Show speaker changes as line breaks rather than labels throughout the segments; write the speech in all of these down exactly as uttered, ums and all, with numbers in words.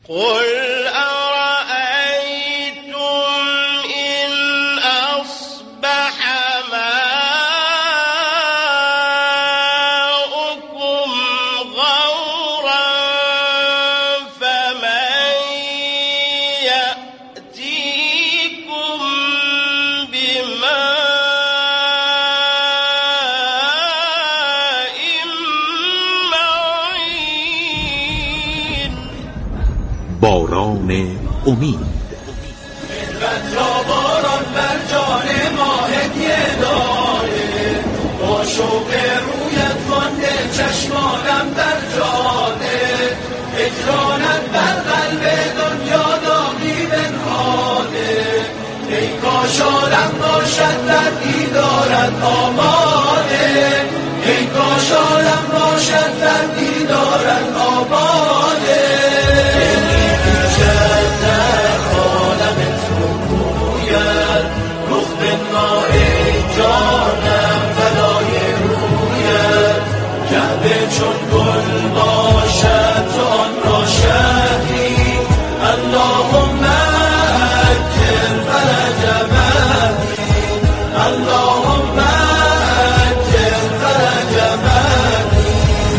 قل أرأيتم إن أصبح ماؤكم غورا فمن يأتيكم بماء معين.
باران امید.
ملت را باران بر جان ما هدیه داره، با شوق رویت مانده چشمانم در جاده، هجرانت بر قلب دنیا داغی بنهاده، ای کاش عالم باشد در دیدارت آماده، ای کاش عالم باشد در دیدارت آماده. جانم فدای رویت، کعبه چون گل باشد تو آن را شهری، اللهم اجل فرج مهدی، اللهم اجل فرج مهدی.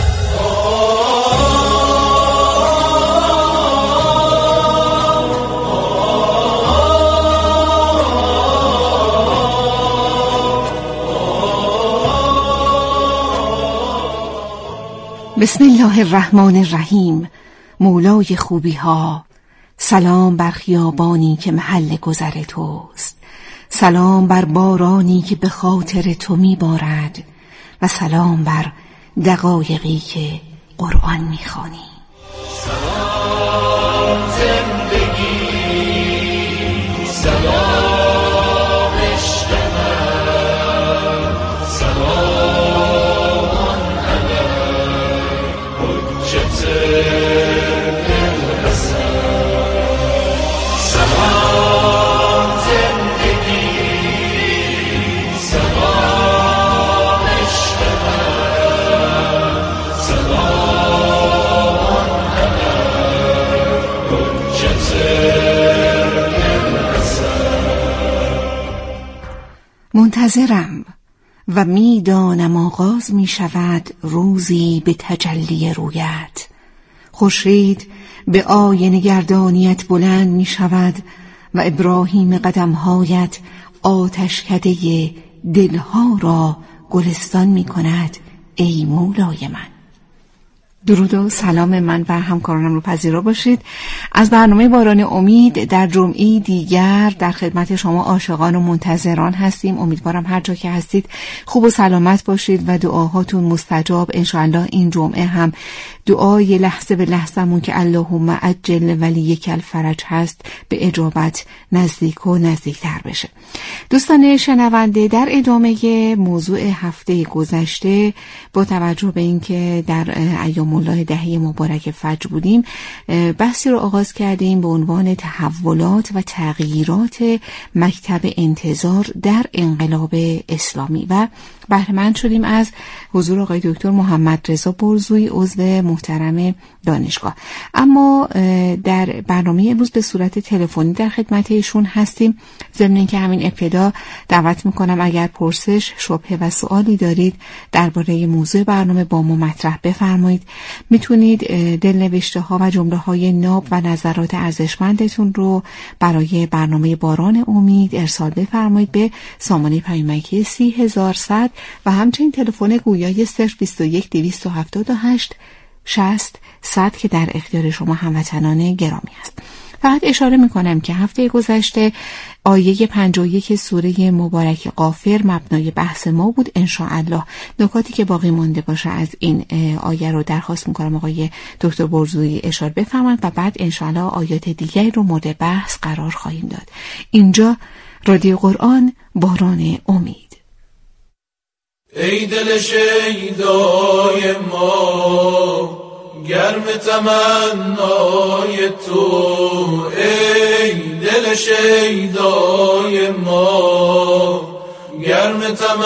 بسم الله الرحمن الرحیم. مولای خوبی ها، سلام بر خیابانی که محل گذر توست، سلام بر بارانی که به خاطر تو میبارد و سلام بر دقایقی که قرآن میخوانی.
سلام زندگی، سلام عشق من، سلام علیک حجت الحسن، سلام زندگی، سلام عشق من، سلام علیک حجت الحسن.
منتظرم و میدانم آغاز می شود روزی به تجلی رویت. خورشید به آینه گردانیت بلند می شود و ابراهیم قدمهایت آتشکده دلها را گلستان می کند. ای مولای من. درود و سلام من و همکارانم رو پذیرا باشید. از برنامه باران امید در جمعه دیگر در خدمت شما عاشقان و منتظران هستیم. امیدوارم هر جا که هستید خوب و سلامت باشید و دعاهاتون مستجاب. انشاءالله این جمعه هم دعای لحظه به لحظه‌مون که اللهم عجل ولیک الفرج هست به اجابت نزدیک و نزدیکتر بشه. دوستان شنونده، در ادامه موضوع هفته گذشته با توجه به اینکه در ایام الله دهه مبارک فجر بودیم، بحثی رو آغاز کردیم به عنوان تحولات و تغییرات مکتب انتظار در انقلاب اسلامی و بهره مند شدیم از حضور آقای دکتر محمد رضا برزویی عضو محترم دانشگاه. اما در برنامه امروز به صورت تلفنی در خدمت ایشون هستیم. ضمن اینکه همین ابتدا دعوت میکنم اگر پرسش، شبهه و سوالی دارید درباره موضوع برنامه با ما مطرح بفرمایید. میتونید دلنوشته ها و جمله های ناب و نظرات ارزشمندتون رو برای برنامه باران امید ارسال بفرمایید به سامانه پیامکی سی هزار صد و همچنین تلفن گویای صفر بیست و یک دویست و هفتاد و هشت شصت صد که در اختیار شما هموطنان گرامی است. فقط اشاره میکنم که هفته گذشته آیه پنجاه و یک سوره مبارک غافر مبنای بحث ما بود. انشاءالله نکاتی که باقی مانده باشه از این آیه رو درخواست میکنم آقای دکتر برزویی اشاره بفرمایند و بعد انشاءالله آیات دیگری رو مورد بحث قرار خواهیم داد. اینجا رادیو قرآن، باران امید.
ای دل شیدای ما، گرم تمنای تو، ای دل شیدای ما، گرم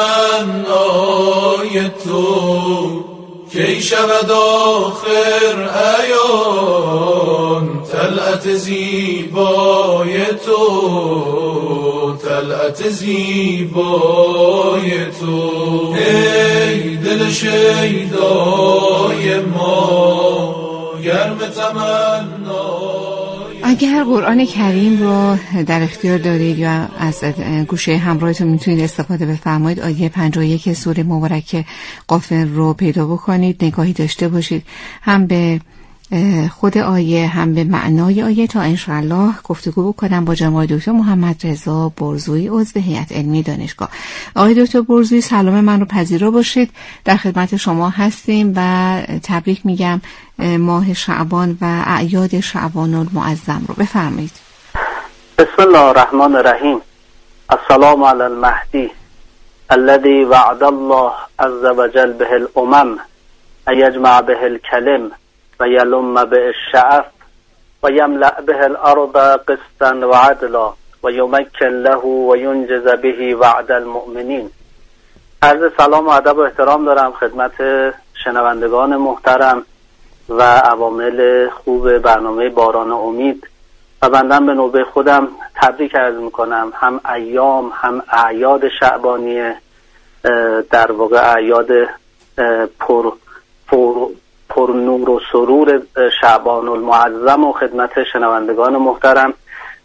تمنای تو، کی شود آخر عیان طلعت زیبای تو، طلعت زیبای تو، ای دل شیدای ما گرم تمنا.
اگر قرآن کریم رو در اختیار دارید یا از گوشه همراهتون میتونید استفاده بفرمایید، آیه پنجاه و یک سوره مبارکه غافر رو پیدا بکنید، نگاهی داشته باشید هم به خود آیه هم به معنای آیه، تا انشاءالله گفتگو بکنم با جناب دکتر محمد رضا برزویی عضو هیئت علمی دانشگاه. آقای دکتر برزویی سلام من رو پذیرا باشید، در خدمت شما هستیم و تبریک میگم ماه شعبان و اعیاد شعبان المعظم رو. بفرمایید.
بسم الله الرحمن الرحیم. السلام علی المهدی الذي وعد الله عز وجل به الامم ایجمع به الکلم و یلم به الشعف و یملأ به الارض قسطا و عدلا و یمکن له و ینجز به وعد المؤمنین. عرض سلام و ادب و احترام دارم خدمت شنوندگان محترم و عوامل خوب برنامه باران امید و بندم به نوبه خودم تبریک عرض میکنم، هم ایام هم اعیاد شعبانیه، در واقع اعیاد پر پر پر نور و سرور شعبان المعظم و خدمت شنوندگان محترم.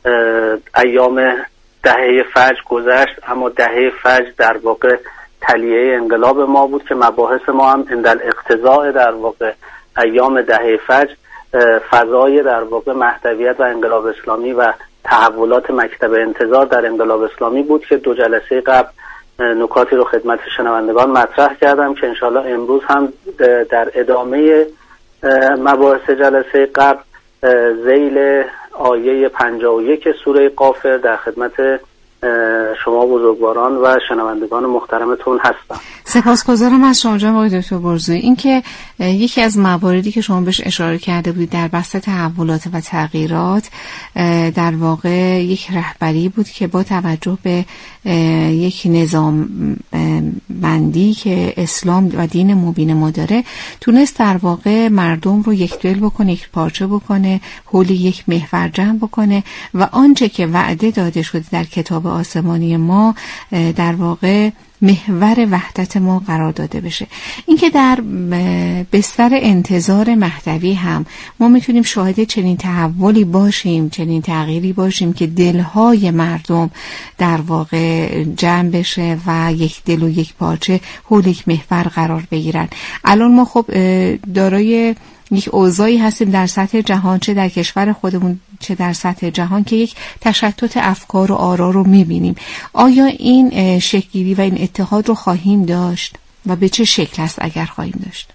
ایام دهه فجر گذشت، اما دهه فجر در واقع تلیه انقلاب ما بود که مباحث ما هم اندل اقتضاء در واقع ایام دهه فجر فضای در واقع مهدویت و انقلاب اسلامی و تحولات مکتب انتظار در انقلاب اسلامی بود که دو جلسه قبل نکاتی رو خدمت شنوندگان مطرح کردم که انشاءالله امروز هم در ادامه مباحث جلسه قبل ذیل آیه پنجاه و یک سوره غافر در خدمت شما بزرگواران و شنوندگان محترمتون هستم.
سپاسگزارم از شما جناب آقای دکتر برزویی. این که یکی از مواردی که شما بهش اشاره کرده بودید در بحث تحولات و تغییرات در واقع یک رهبری بود که با توجه به یک نظام بندی که اسلام و دین مبین ما داره تونست در واقع مردم رو یک دل بکنه، یک پارچه بکنه، حول یک محور جمع بکنه و آنچه که وعده داده شده در کتاب آسمانی ما در واقع محور وحدت ما قرار داده بشه. اینکه در بستر انتظار مهدوی هم ما میتونیم شاهد چنین تحولی باشیم، چنین تغییری باشیم که دلهای مردم در واقع جمع بشه و یک دل و یک پارچه حول یک محور قرار بگیرن. الان ما خب دارای یک اوضاعی هستیم در سطح جهان، چه در کشور خودمون چه در سطح جهان، که یک تشتت افکار و آرا رو میبینیم. آیا این شکل‌گیری و این اتحاد رو خواهیم داشت و به چه شکل است اگر خواهیم داشت؟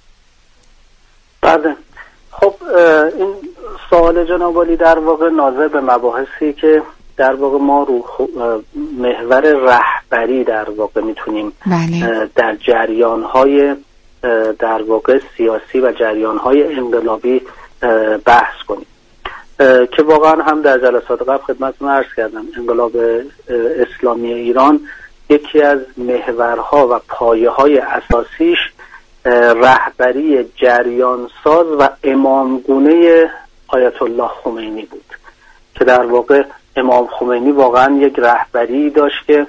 بله، خب این سوال جناب عالی در واقع ناظر به مباحثی که در واقع ما رو محور رهبری در واقع میتونیم بله. در جریان‌های در واقع سیاسی و جریان‌های انقلابی بحث کنیم که واقعا هم در جلسات قبل خدمتتون عرض کردم انقلاب اسلامی ایران یکی از محورها و پایه‌های اساسیش رهبری جریانساز و امامگونه آیت الله خمینی بود که در واقع امام خمینی واقعا یک رهبری داشت که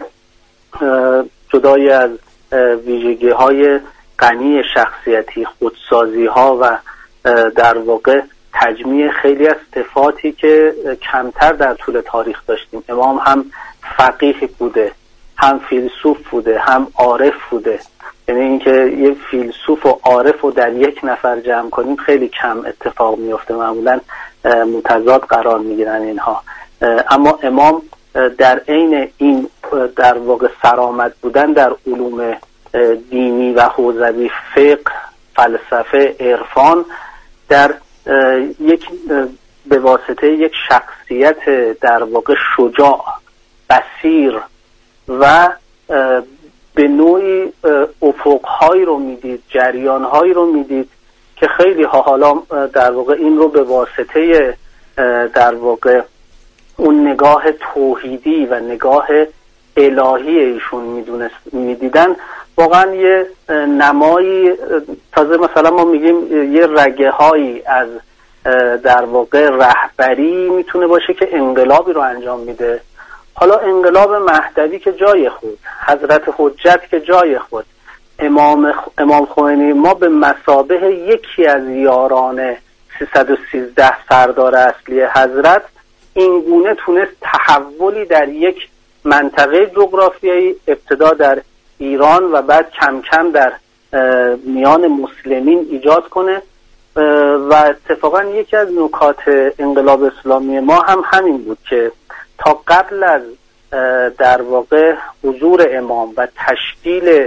جدای از ویژگی‌های غنی شخصیتی، خودسازی ها و در واقع تجمیع خیلی از صفاتی که کمتر در طول تاریخ داشتیم. امام هم فقیه بوده، هم فیلسوف بوده، هم عارف بوده. یعنی اینکه یه فیلسوف و عارف رو در یک نفر جمع کنیم خیلی کم اتفاق میفته، معمولا متضاد قرار میگیرن اینها. اما امام در عین این در واقع سرآمد بودن در علوم دینی و حوزوی، فقه، فلسفه، عرفان، در یک به واسطه یک شخصیت در واقع شجاع، بصیر و به نوعی افقهایی رو میدید، جریانهایی رو میدید که خیلی ها حالا در واقع این رو به واسطه در واقع اون نگاه توحیدی و نگاه الهی ایشون میدونست میدیدن. واقعا یه نمایی، تازه مثلا ما میگیم یه رگه هایی از در واقع رهبری میتونه باشه که انقلابی رو انجام میده. حالا انقلاب مهدوی که جای خود، حضرت حجت که جای خود، امام امام خمینی ما به مثابه یکی از یاران سیصد و سیزده سردار اصلی حضرت این گونه تونست تحولی در یک منطقه جغرافیایی، ابتدا در ایران و بعد کم کم در میان مسلمین ایجاد کنه. و اتفاقا یکی از نکات انقلاب اسلامی ما هم همین بود که تا قبل از در واقع حضور امام و تشکیل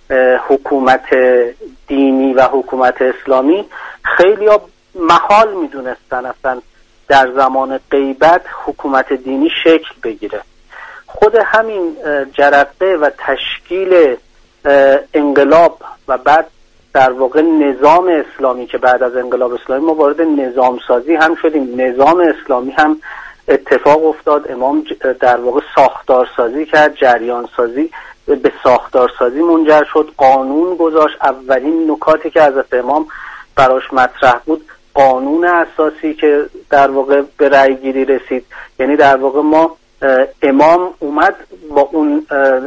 حکومت دینی و حکومت اسلامی خیلی ها محال میدونستن اصلا در زمان غیبت حکومت دینی شکل بگیره. خود همین جرقه و تشکیل انقلاب و بعد در واقع نظام اسلامی که بعد از انقلاب اسلامی ما وارد نظام سازی هم شدیم، نظام اسلامی هم اتفاق افتاد، امام در واقع ساختار سازی کرد، جریان سازی به ساختار سازی منجر شد، قانون گذاشت. اولین نکاتی که حضرت امام براش مطرح بود قانون اساسی که در واقع به رأی گیری رسید. یعنی در واقع ما امام اومد با اون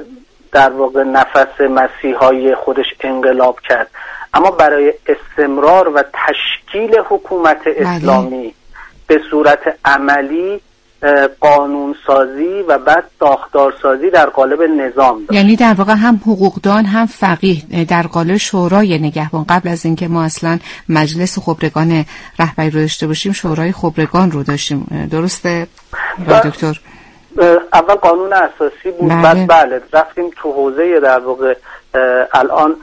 در واقع نفس مسیحایی خودش انقلاب کرد، اما برای استمرار و تشکیل حکومت اسلامی به صورت عملی قانون سازی و بعد ساختار سازی در قالب نظام داشت.
یعنی در واقع هم حقوقدان هم فقیه در قالب شورای نگهبان. قبل از اینکه ما اصلا مجلس خبرگان رهبری رو داشته باشیم شورای خبرگان رو داشتیم، درسته دکتر؟
اول قانون اساسی بود، بله. بعد بله رفتیم تو حوزه در واقع الان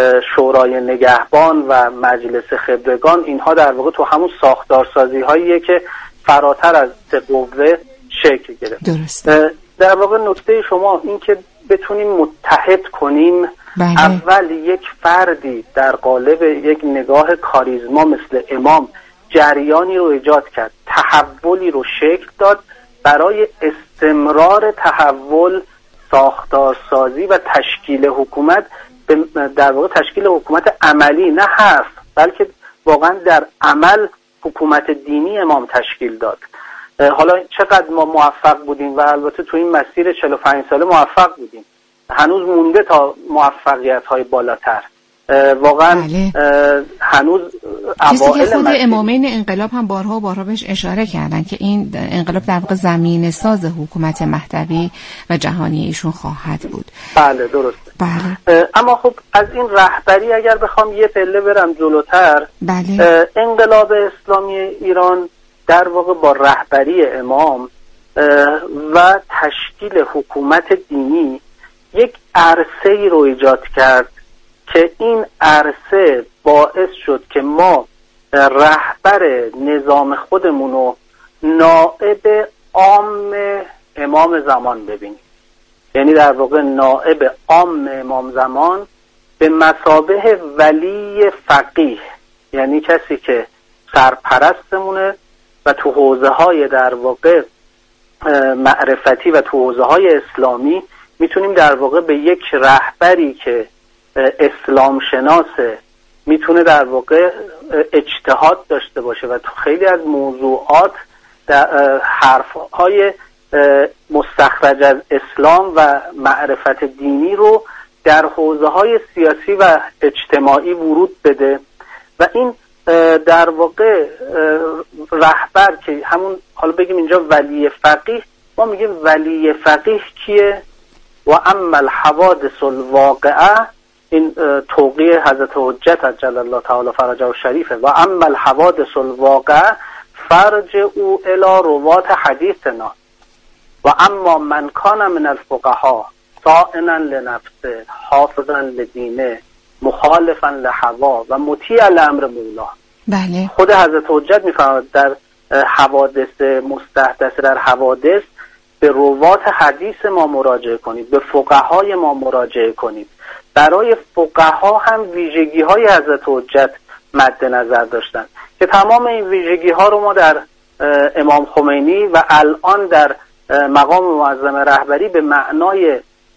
شورای نگهبان و مجلس خبرگان. اینها در واقع تو همون ساختارسازی هاییه که فراتر از سه قوه شکل گرفت.
درست.
در واقع نکته شما این که بتونیم متحد کنیم، بله. اول یک فردی در قالب یک نگاه کاریزما مثل امام جریانی رو ایجاد کرد، تحولی رو شکل داد. برای استمرار تحول ساختارسازی و تشکیل حکومت، در واقع تشکیل حکومت عملی، نه حرف بلکه واقعا در عمل حکومت دینی امام تشکیل داد. حالا چقدر ما موفق بودیم و البته تو این مسیر چهل و پنج ساله موفق بودیم، هنوز مونده تا موفقیت های بالاتر. واقعا بله. هنوز
اوائل خود امامین انقلاب هم بارها و بارها بهش اشاره کردن که این انقلاب در واقع زمینه ساز حکومت مهدوی و جهانی ایشون خواهد بود.
بله درسته.
بله.
اما خب از این رهبری اگر بخوام یه پله برم جلوتر،
بله. انقلاب
اسلامی ایران در واقع با رهبری امام و تشکیل حکومت دینی یک عرصه‌ای رو ایجاد کرد که این عرصه باعث شد که ما رهبر نظام خودمون رو نائب عام امام زمان ببینیم. یعنی در واقع نائب عام امام زمان به مثابه ولی فقیه، یعنی کسی که سرپرستمونه و تو حوزه های در واقع معرفتی و تو حوزه های اسلامی میتونیم در واقع به یک رهبری که اسلام شناسه، میتونه در واقع اجتهاد داشته باشه و تو خیلی از موضوعات حرفهای مستخرج از اسلام و معرفت دینی رو در حوزه های سیاسی و اجتماعی ورود بده. و این در واقع رهبر که همون حالا بگیم اینجا ولی فقیه، ما میگیم ولی فقیه کیه؟ و اما الحوادث الواقعه، این توقیه حضرت حجت عجل الله تعالی فرجه و شریفه. و اما الحوادث الواقعه فرج او الی روات حدیثنا و اما من کان من الفقهاء صائنا لنفسه حافظا لدینه مخالفا لهوا و مطیع لامر مولا.
بله.
خود حضرت حجت میفرماید در حوادث مستحدث، در حوادث به روات حدیث ما مراجعه کنید، به فقهای ما مراجعه کنید. برای فقها هم ویژگی های حضرت حجت مد نظر داشتن که تمام این ویژگی ها رو ما در امام خمینی و الان در مقام معظم رهبری به معنای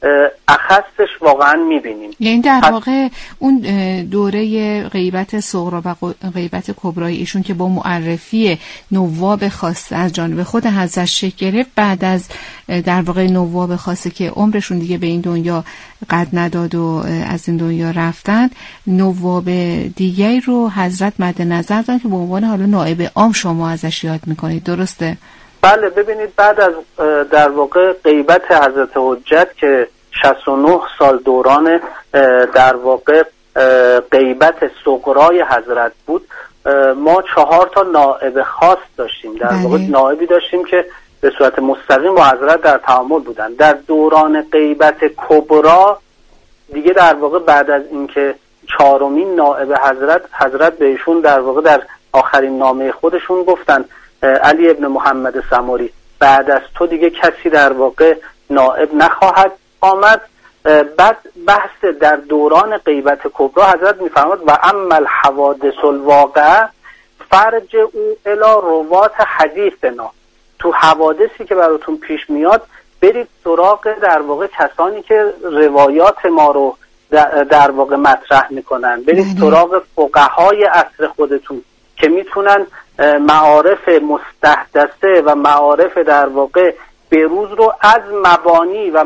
اخصش واقعا میبینیم.
یعنی در واقع اون دوره غیبت صغرا و غیبت کبرای ایشون که با معرفی نواب خاصه از جانب خود حضرت شکل گرفت، بعد از در واقع نواب خاصه که عمرشون دیگه به این دنیا قد نداد و از این دنیا رفتن، نواب دیگری رو حضرت مد نظر دارن که به عنوان حالا نائب عام شما ازش یاد میکنید، درسته؟
بله، ببینید بعد از در واقع غیبت حضرت حجت که شصت و نه سال دوران در واقع غیبت صغرای حضرت بود، ما چهار تا نائب خاص داشتیم، در واقع نائبی داشتیم که به صورت مستقیم با حضرت در تعامل بودن. در دوران غیبت کبرا دیگه در واقع بعد از اینکه چهارمین نائب حضرت حضرت به ایشون در واقع در آخرین نامه خودشون گفتن علی ابن محمد سماری، بعد از تو دیگه کسی در واقع نائب نخواهد آمد. بعد بحث در دوران غیبت کبرا حضرت میفرماد و اما الحوادث الواقعه فرج او الی روات حدیثنا، تو حوادثی که براتون پیش میاد برید سراغ در واقع کسانی که روایات ما رو در واقع مطرح میکنن، برید سراغ فقهای عصر خودتون که میتونن معارف مستحدثه و معارف در واقع بروز رو از مبانی و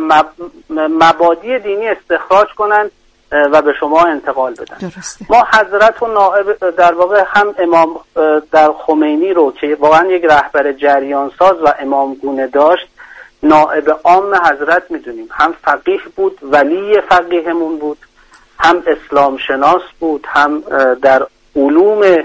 مبادی دینی استخراج کنن و به شما انتقال بدن.
درسته.
ما حضرت و نائب در واقع هم امام در خمینی رو که واقعا یک رهبر جریان ساز و امام گونه داشت، نائب عام حضرت میدونیم، هم فقیه بود، ولی فقیهمون بود، هم اسلام شناس بود، هم در علوم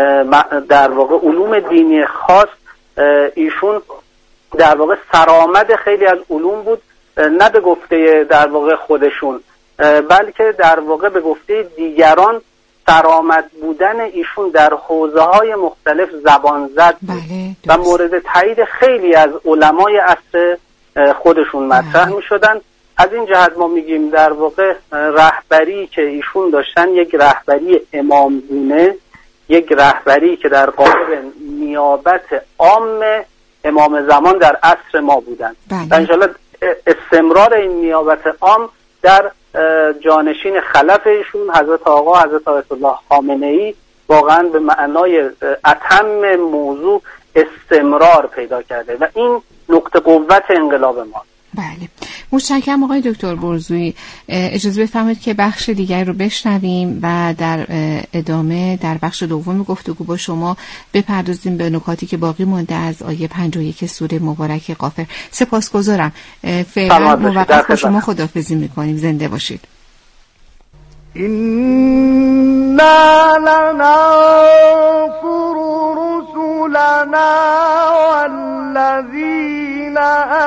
در واقع علوم دینی خاص ایشون در واقع سرآمد خیلی از علوم بود، نه به گفته در واقع خودشون بلکه در واقع به گفته دیگران سرآمد بودن ایشون در حوزه های مختلف زبان زد بود.
بله،
و مورد تایید خیلی از علمای عصر خودشون مطرح می شدن. از این جهت ما میگیم در واقع رهبری که ایشون داشتن یک رهبری امامگونه، یک رهبری که در قالب نیابت عام امام زمان در عصر ما بودن. و انشاءالله استمرار این نیابت عام در جانشین خلف ایشون حضرت آقا حضرت آیت الله خامنه‌ای واقعا به معنای اتم موضوع استمرار پیدا کرده و این نقطه قوت انقلاب ما.
بله، متشکرم آقای دکتر برزویی. اجازه بفرمایید که بخش دیگر رو بشنویم و در ادامه در بخش دوم گفتگو با شما بپردازیم به نکاتی که باقی مونده از آیه پنجاه و یک سوره مبارک غافر. سپاسگزارم. فعلا موقت با شما خداحافظی میکنیم. زنده باشید.
إنا لننصر رسلنا والذين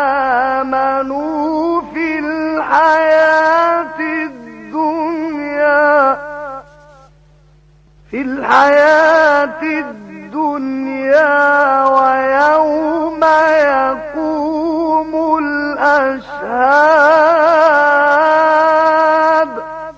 آمنوا في الحياة الدنيا في الحياة الدنيا ويوم يقوم الأشهاد.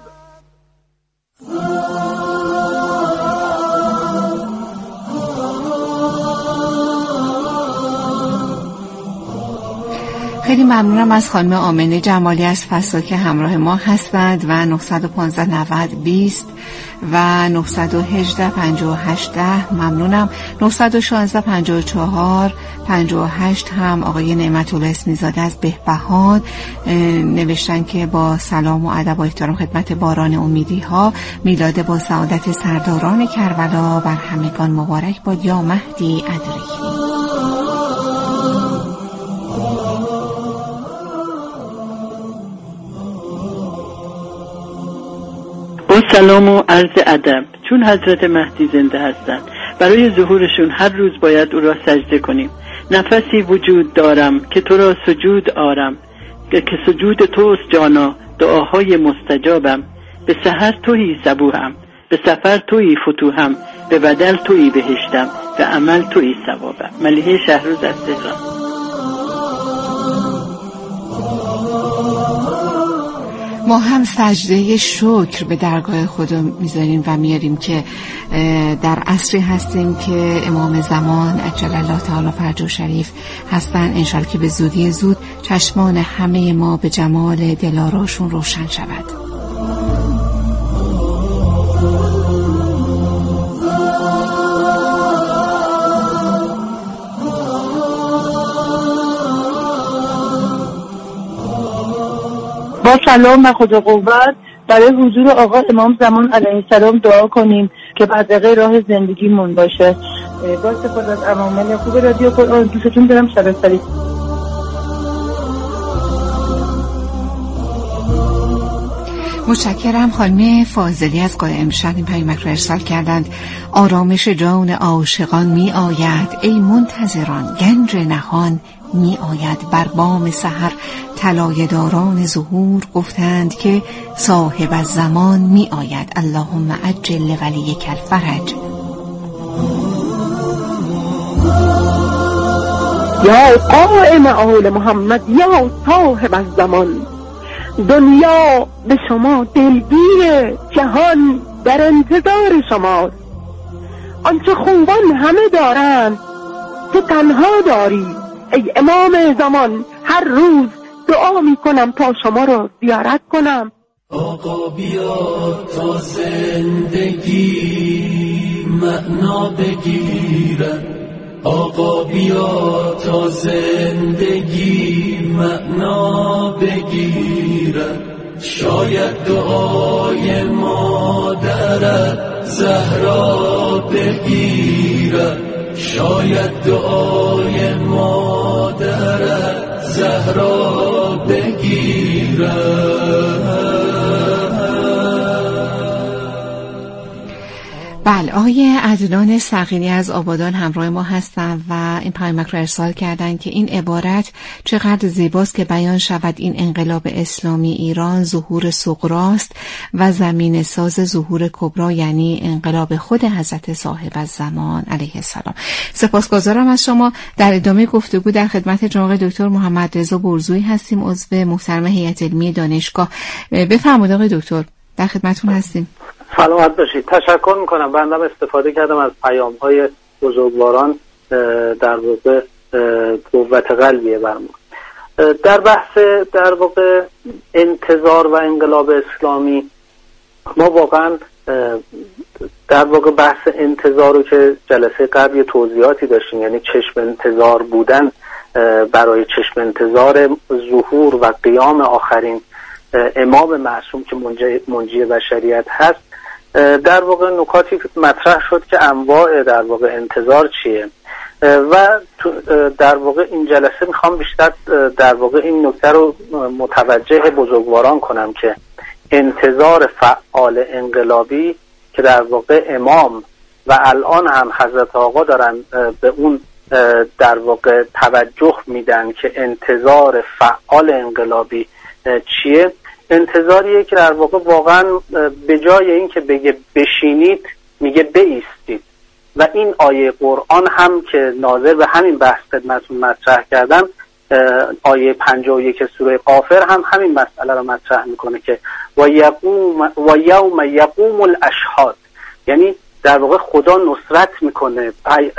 خیلی ممنونم از خانم آمنه جمالی از فسا که همراه ما هستند و نه یک پنج نود بیست و نه یک هشت پنجاه و هشت ده. ممنونم. نه یک یک شش پنجاه و چهار پنجاه و هشت هم آقای نعمت الله اسمیزاده از بهبهان نوشتن که با سلام و ادب و احترام خدمت باران امیدی ها، میلاد با سعادت سرداران کربلا بر همگان مبارک باد یا مهدی ادریکی.
با سلام و عرض ادب، چون حضرت مهدی زنده هستند برای ظهورشون هر روز باید او را سجده کنیم. نفسی وجود دارم که تو را سجود آرم، که سجود توست جانا دعاهای مستجابم. به سحر تویی صبوحم، به سفر تویی فتوحم، به بدل تویی بهشتم، به عمل تویی ثوابم. ملیحه شهروز از تهران.
ما هم سجده شکر به درگاه خدا میذاریم و میاریم که در عصری هستیم که امام زمان عجل الله تعالی فرجه شریف هستن. انشالله که به زودی زود چشمان همه ما به جمال دلاراشون روشن شود.
با سلام و خدا قوت برای حضور آقا امام زمان علیه السلام دعا کنیم که بدرقه راه زندگیمون باشه. با استفاده از عوامل خوب رادیو قرآن دوستتون دارم. شب سعید.
متشکرم. خانم فاضلی از قائم شهر این پیامک را ارسال کردند. آرامش جان عاشقان می آید ای منتظران، گنج نهان می آید بر بام سحر. طلایه داران ظهور گفتند که صاحب الزمان می آید. اللهم عجل ولیک الفرج.
یا قائم آل محمد یا صاحب الزمان، دنیا به شما دلگیر، جهان در انتظار شماست. آنچه خوبان همه دارند تو تنها داری. ای امام زمان هر روز دعا می کنم تا شما رو زیارت کنم.
آقا بیا تا زندگی معنا بگیرد، آقا بیا تا زندگی معنا بگیرد. شاید دعای مادرت زهرا بگیرد، شاید دعای مادرت زهرا بگیرد.
بله، آقای عدنان صقیلی از آبادان همراه ما هستن و این پیامک رو ارسال کردن که این عبارت چقدر زیباست که بیان شود این انقلاب اسلامی ایران ظهور صغراست و زمین ساز ظهور کبرا، یعنی انقلاب خود حضرت صاحب الزمان علیه السلام. سپاسگزارم از شما. در ادامه گفتگو در خدمت جناب دکتر محمد رضا برزویی هستیم، عضو محترم هیئت علمی دانشگاه. بفرمایید آقای دکتر، در خدمتتون هستیم.
سلامت باشید. تشکر میکنم. بنده استفاده کردم از پیام‌های بزرگواران، در واقع قوت قلبیه برام. در بحث در واقع انتظار و انقلاب اسلامی ما واقعا در واقع بحث انتظار رو که جلسه قبل توضیحاتی داشتیم، یعنی چشم انتظار بودن برای چشم انتظار ظهور و قیام آخرین امام معصوم که منجی, منجی بشریت هست، در واقع نکاتی مطرح شد که انواع در واقع انتظار چیه و در واقع این جلسه میخوام بیشتر در واقع این نکته رو متوجه بزرگواران کنم که انتظار فعال انقلابی که در واقع امام و الان هم حضرت آقا دارن به اون در واقع توجه میدن که انتظار فعال انقلابی چیه، انتظاریه که در واقع واقعا به جای این که بگه بشینید میگه بایستید. و این آیه قرآن هم که ناظر به همین بحث خدمتتون مطرح کردم، آیه پنجاه و یک سوره غافر هم همین مسئله رو مطرح میکنه که و یقوم و یوم یقوم الاشهاد، یعنی در واقع خدا نصرت میکنه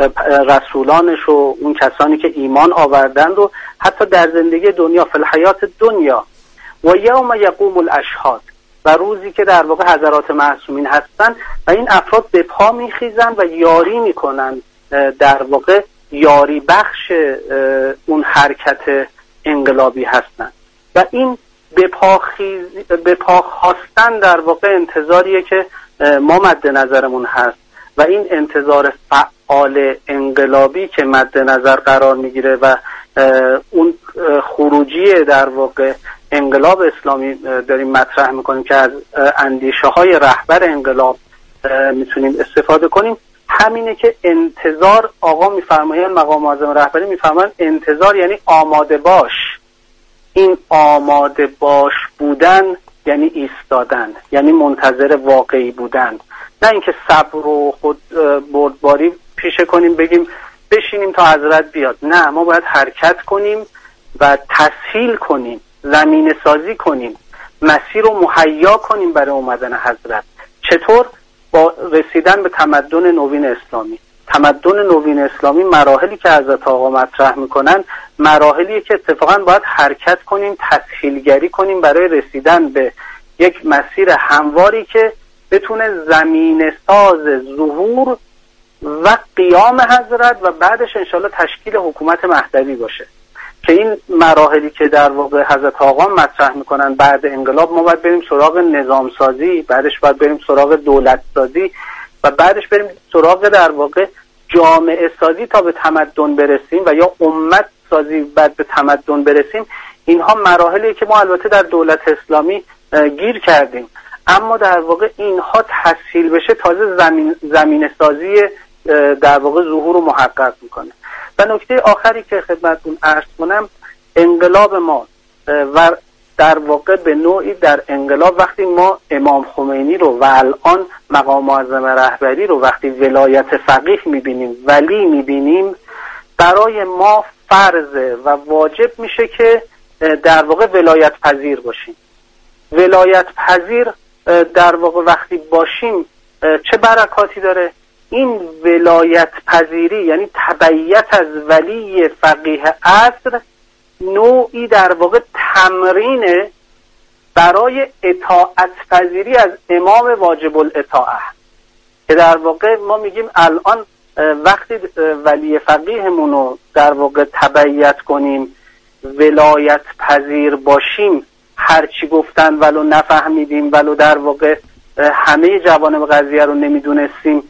رسولانش و اون کسانی که ایمان آوردند و حتی در زندگی دنیا فی الحیات دنیا، و یوم یقوم الاشهاد، و روزی که در واقع حضرات معصومین هستن و این افراد به پا میخیزن و یاری میکنن، در واقع یاری بخش اون حرکت انقلابی هستن. و این به پا خیز به پا خواستن در واقع انتظاریه که ما مد نظرمون هست و این انتظار فعال انقلابی که مد نظر قرار میگیره و اون خروجی در واقع انقلاب اسلامی داریم مطرح میکنیم که از اندیشه های رهبر انقلاب میتونیم استفاده کنیم، همینه که انتظار، آقا میفرمایند، مقام معظم رهبری میفرمایند انتظار یعنی آماده باش. این آماده باش بودن یعنی ایستادن، یعنی منتظر واقعی بودن، نه اینکه صبر و خود بردباری پیشه کنیم بگیم بشینیم تا حضرت بیاد. نه، ما باید حرکت کنیم و تسهیل کنیم، زمینه سازی کنیم. مسیر رو مهیا کنیم برای اومدن حضرت. چطور؟ با رسیدن به تمدن نوین اسلامی. تمدن نوین اسلامی مراحلی که حضرت آقا مطرح میکنن مراحلیه که اتفاقا باید حرکت کنیم، تسهیلگری کنیم برای رسیدن به یک مسیر همواری که بتونه زمینه ساز ظهور و قیام حضرت و بعدش انشالله تشکیل حکومت مهدوی باشه. که این مراحلی که در واقع حضرت آقا مطرح میکنن بعد انقلاب، ما باید بریم سراغ نظام سازی، بعدش باید بریم سراغ دولت سازی و بعدش بریم سراغ در واقع جامعه سازی تا به تمدن برسیم و یا امت سازی بعد به تمدن برسیم. اینها مراحلی که ما البته در دولت اسلامی گیر کردیم، اما در واقع اینها تسهیل بشه تازه زمین زمینه سازی در واقع ظهور رو محقق میکنه. و نکته آخری که خدمتتون عرض کنم، انقلاب ما و در واقع به نوعی در انقلاب وقتی ما امام خمینی رو و الان مقام معظم رهبری رو وقتی ولایت فقیه میبینیم، ولی میبینیم، برای ما فرضه و واجب میشه که در واقع ولایت پذیر باشیم. ولایت پذیر در واقع وقتی باشیم چه برکاتی داره؟ این ولایت پذیری یعنی تبعیت از ولی فقیه عصر نوعی در واقع تمرینه برای اطاعت پذیری از امام واجب الاطاعه، که در واقع ما میگیم الان وقتی ولی فقیهمون رو در واقع تبعیت کنیم، ولایت پذیر باشیم، هرچی گفتن ولو نفهمیدیم، ولو در واقع همه جوانب قضیه رو نمیدونستیم،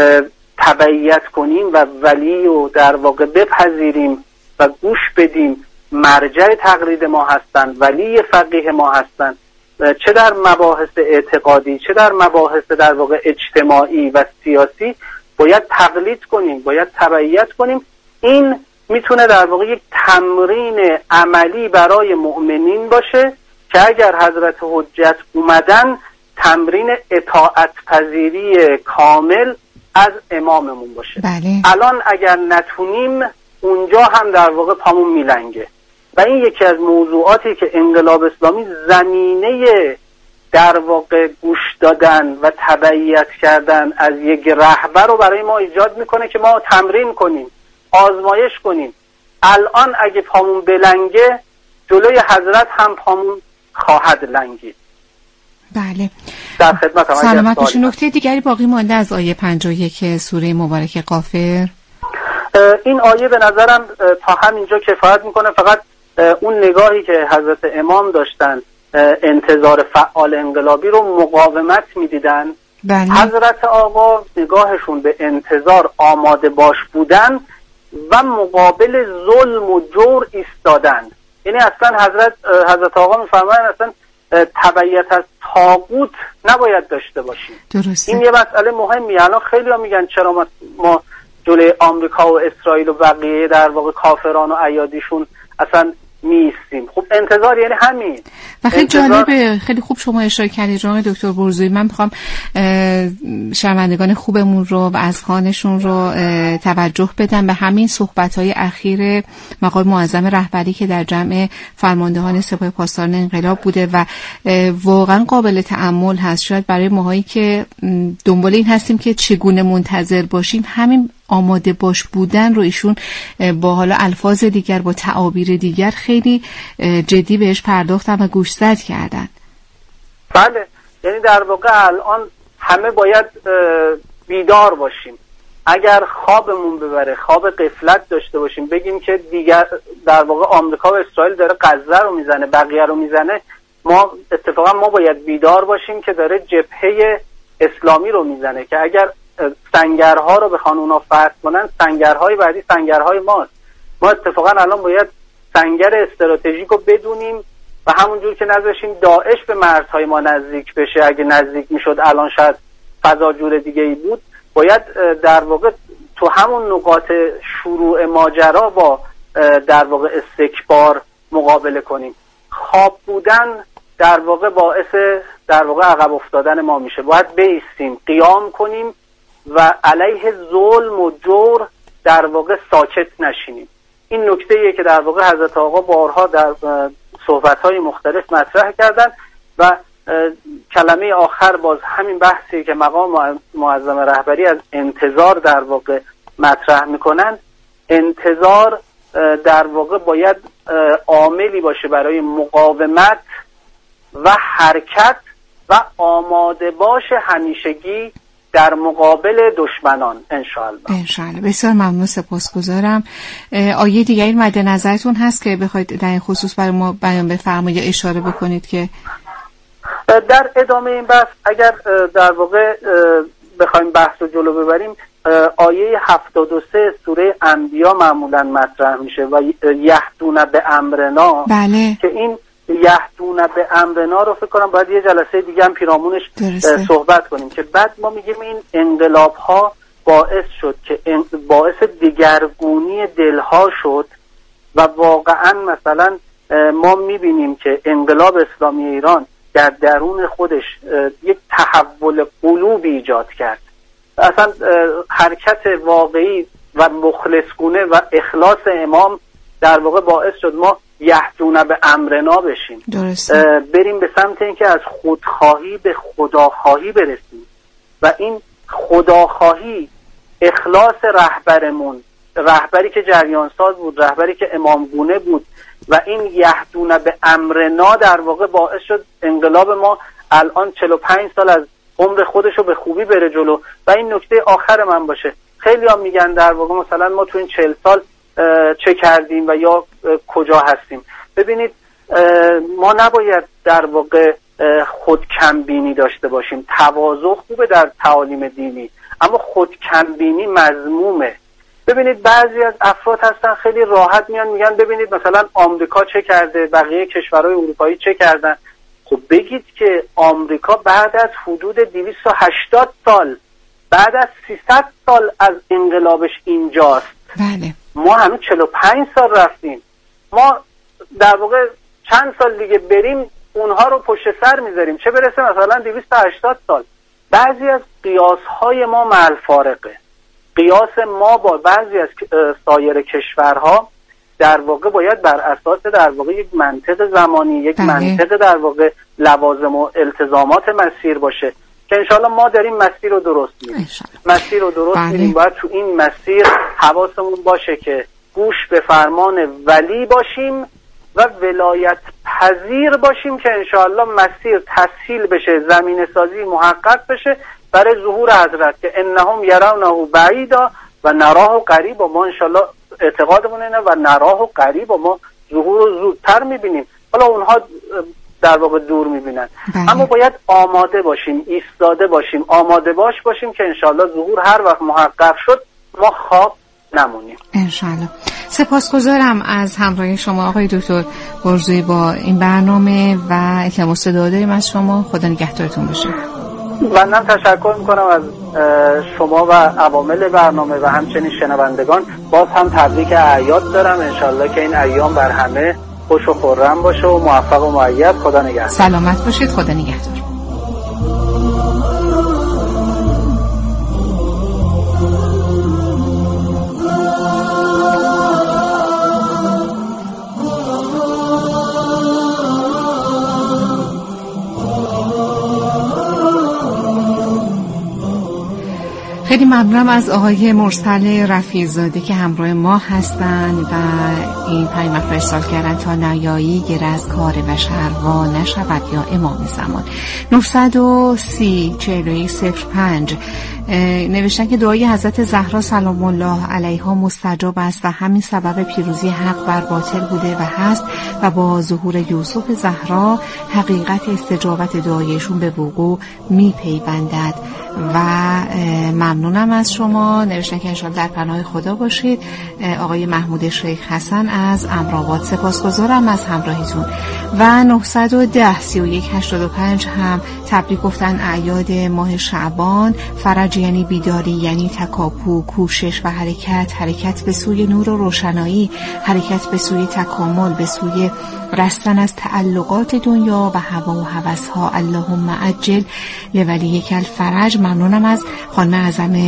تبعیت کنیم و ولی رو در واقع بپذیریم و گوش بدیم، مرجع تقلید ما هستن، ولی فقیه ما هستن، چه در مباحث اعتقادی چه در مباحث در واقع اجتماعی و سیاسی باید تقلید کنیم، باید تبعیت کنیم. این میتونه در واقع یک تمرین عملی برای مؤمنین باشه که اگر حضرت حجت اومدن تمرین اطاعت پذیری کامل از اماممون باشه.
بله.
الان اگر نتونیم اونجا هم در واقع پامون میلنگه و این یکی از موضوعاتی که انقلاب اسلامی زمینه در واقع گوش دادن و تبعیت کردن از یک رهبر رو برای ما ایجاد میکنه که ما تمرین کنیم، آزمایش کنیم. الان اگه پامون بلنگه جلوی حضرت هم پامون خواهد لنگید.
بله.
در خدمت هم.
سلامت باشید. نکته دیگری باقی مانده از آیه پنجاه و یک سوره مبارک غافر؟
این آیه به نظرم تا همینجا کفایت میکنه. فقط اون نگاهی که حضرت امام داشتن، انتظار فعال انقلابی رو مقاومت میدیدن.
بله.
حضرت آقا نگاهشون به انتظار آماده باش بودن و مقابل ظلم و جور ایستادن. یعنی اصلا حضرت حضرت آقا میفرمایند اصلا تبعیت از طاغوت نباید داشته باشیم.
درسته.
این یه مسئله مهمیه. الان خیلی ها میگن چرا ما, ما جلوی آمریکا و اسرائیل و بقیه در واقع کافران و ایادیشون اصلا میستیم. خب انتظار یعنی همین.
و خیلی
انتظار...
جالبه، خیلی خوب شما اشاره کردید جناب دکتر برزویی. من میخوام شنوندگان خوبمون رو و اذهانشون رو توجه بدم به همین صحبت‌های اخیر مقام معظم رهبری که در جمع فرماندهان سپاه پاسداران انقلاب بوده و واقعا قابل تأمل هست. شاید برای ماهایی که دنبال این هستیم که چگونه منتظر باشیم، همین آماده باش بودن رو ایشون با حالا الفاظ دیگر، با تعابیر دیگر خیلی جدی بهش پرداختن و گوشزد کردن.
بله، یعنی در واقع الان همه باید بیدار باشیم. اگر خوابمون ببره، خواب غفلت داشته باشیم، بگیم که دیگر در واقع آمریکا و اسرائیل داره غزه رو میزنه، بقیه رو میزنه، ما اتفاقا ما باید بیدار باشیم که داره جبهه اسلامی رو میزنه، که اگر سنگرها رو بخوان اونا فرض کنن، سنگرهای بعدی سنگرهای ماست. ما اتفاقا الان باید سنگر استراتژیک رو بدونیم و همونجور که نذاشیم داعش به مرزهای ما نزدیک بشه، اگه نزدیک میشد الان شاید فضا جور دیگه ای بود، باید در واقع تو همون نقاط شروع ماجرا با در واقع استکبار مقابله کنیم. خواب بودن در واقع باعث در واقع عقب افتادن ما میشه. باید بایستیم، قیام کنیم و علیه ظلم و جور در واقع ساکت نشینیم. این نکته‌ایه که در واقع حضرت آقا بارها در صحبت‌های مختلف مطرح کردن و کلمه آخر باز همین بحثی که مقام معظم رهبری از انتظار در واقع مطرح میکنن. انتظار در واقع باید عاملی باشه برای مقاومت و حرکت و آماده باشه همیشگی در مقابل دشمنان. انشاءالله.
انشاءالله. بسیار ممنون، سپاسگزارم. آیه دیگری مد نظرتون هست که بخواید در این خصوص برای ما بیان بفرمایید یا اشاره بکنید؟ که
در ادامه این بحث اگر در واقع بخوایم بحث رو جلو ببریم، آیه هفتاد و سه سوره انبیا معمولا مطرح میشه و یهدون به امرنا.
بله.
که این یهدون به امرنا رو فکر کنم باید یه جلسه دیگه هم پیرامونش درسته. صحبت کنیم که بعد ما میگیم این انقلاب ها باعث شد که باعث دگرگونی دلها شد و واقعا مثلا ما میبینیم که انقلاب اسلامی ایران در درون خودش یک تحول قلوبی ایجاد کرد. اصلا حرکت واقعی و مخلصگونه و اخلاص امام در واقع باعث شد ما یهدون به امرنا بشیم.
درسته.
بریم به سمت اینکه از خودخواهی به خداخواهی برسیم و این خداخواهی اخلاص رهبرمون، رهبری که جریان ساز بود، رهبری که امامگونه بود و این یهدون به امرنا در واقع باعث شد انقلاب ما الان چهل و پنج سال از عمر خودشو به خوبی بره جلو. و این نکته آخر من باشه، خیلی هم میگن در واقع مثلا ما تو این چهل سال چه کردیم و یا کجا هستیم. ببینید ما نباید در واقع خود کمبینی داشته باشیم. تواضع خوبه در تعالیم دینی، اما خود کمبینی مذمومه. ببینید بعضی از افراد هستن خیلی راحت میان میگن ببینید مثلا آمریکا چه کرده، بقیه کشورهای اروپایی چه کردن. خب بگید که آمریکا بعد از حدود دویست و هشتاد سال، بعد از سیصد سال از انقلابش اینجاست.
بله.
ما هنوز چهل و پنج سال رفتیم. ما در واقع چند سال دیگه بریم اونها رو پشت سر میذاریم، چه برسه مثلا دویست و هشتاد سال. بعضی از قیاس‌های ما مع فارقه. قیاس ما با بعضی از سایر کشورها در واقع باید بر اساس در واقع یک منطق زمانی، یک بله. منطق در واقع لوازم و التزامات مسیر باشه که انشالله ما در این مسیر رو درست میریم. مسیر رو درست بله. میریم. باید تو این مسیر حواسمون باشه که گوش به فرمان ولی باشیم و ولایت پذیر باشیم که انشالله مسیر تسهیل بشه، زمین سازی محقق بشه برای ظهور حضرت که انهم یرونه بعیدا و نراه قریب. و ما انشالله اعتقادمون اینه و نراه قریب و ما ظهور رو زودتر میبینیم، حالا اونها در واقع دور میبینن. بله. اما باید آماده باشیم، ایستاده باشیم، آماده باش باشیم که انشالله ظهور هر وقت محقق شد ما خواب نمونیم
انشالله. سپاسگزارم از همراهی شما آقای دکتر برزویی با این برنامه و التماس دعا داریم از شما. خدا نگهدارتون باشه.
منم تشکر میکنم از شما و عوامل برنامه و همچنین شنوندگان. باز هم تبریک اعیاد دارم، انشالله که این ایام بر همه خوش و خرم باشه و موفق و مؤید. خدا نگهدار.
سلامت باشید. خدا نگهدار. خیلی ممنونم از آقای مرسل رفیع‌زاده که همراه ما هستند و این پیام ارسال کردن تا نیایی گره از کار بشر وا نشود یا امام زمان. نهصد و سی چهل و یک صفر پنج نوشتن که دعای حضرت زهرا سلام الله علیها مستجاب است و همین سبب پیروزی حق بر باطل بوده و هست و با ظهور یوسف زهرا حقیقت استجابت دعایشون به وقوع میپیوندد. و ممنونم از شما. نوشتن که انشاءالله در پناه خدا باشید. آقای محمود شیخ حسن از امرآباد سپاسگزارم از همراهیتون. و نهصد و ده سی و یک هشتاد و پنج هم تبریک گفتن اعیاد ماه شعبان. فرج یعنی بیداری، یعنی تکاپو، کوشش و حرکت، حرکت به سوی نور و روشنایی، حرکت به سوی تکامل، به سوی رستن از تعلقات دنیا و هوا و هوسها. اللهم عجل لولیک الفرج. ممنونم از خانم اعظم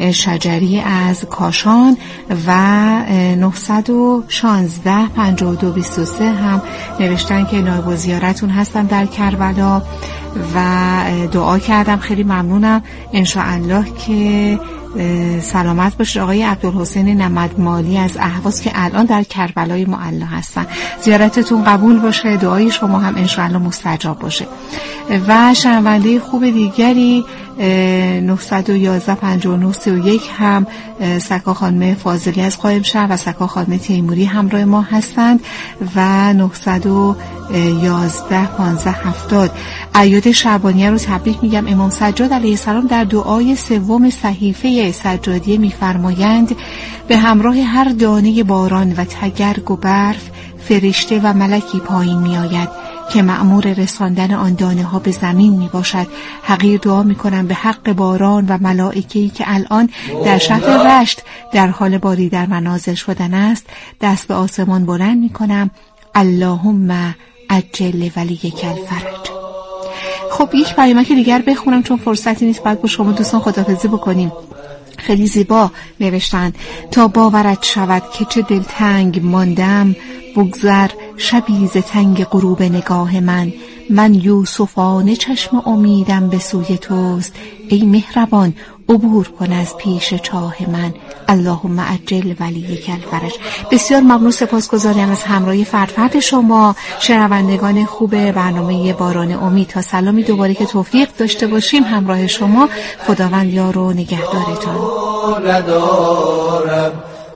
شجری از کاشان و نهصد و شانزده پنجاه و دو بیست و سه هم نوشتن که نایب الزیارتون هستم در کربلا و دعا کردم. خیلی ممنونم، انشاءالله که سلامت باشید. آقای عبدالحسین نمدمالی از اهواز که الان در کربلای معلی هستن، زیارتتون قبول باشه، دعای شما هم انشاءالله مستجاب باشه. و شنونده خوب دیگری نهصد و یازده پنجاه و نه سی و یک هم سکا خانم فاضلی از قائمشهر و سکا خانم تیموری همراه ما هستند و نهصد و یازده پانزده هفتاد عیاد شعبانیه رو تبریک میگم. امام سجاد علیه السلام در دعای سوم صحیفه سجادیه میفرمایند به همراه هر دانه باران و تگرگ و برف فرشته و ملکی پایین میآید که مأمور رساندن آن دانه ها به زمین می باشد. حقیر دعا می کنم به حق باران و ملائکه‌ای که الان در شهر رشت در حال باریدن و نازل شدن است، دست به آسمان بلند می کنم اللهم عجل ولیک الفرج. خب یک پیامک دیگر بخونم چون فرصتی نیست، بعد با شما دوستان خداحافظی بکنیم. خیلی زیبا نوشتن تا باورت شود که چه دلتنگ ماندم، بگذر شبی ز تنگ غروب نگاه من، من یوسفانه چشم امیدم به سوی توست، ای مهربان عبور کن از پیش چاه من، اللهم عجل ولیک الفرج. بسیار ممنون، سپاسگزاریم از همراهی فرد شما شنوندگان خوب برنامه باران امید. تا سلامی دوباره که توفیق داشته باشیم همراه شما، خداوند یار و نگهدارتان.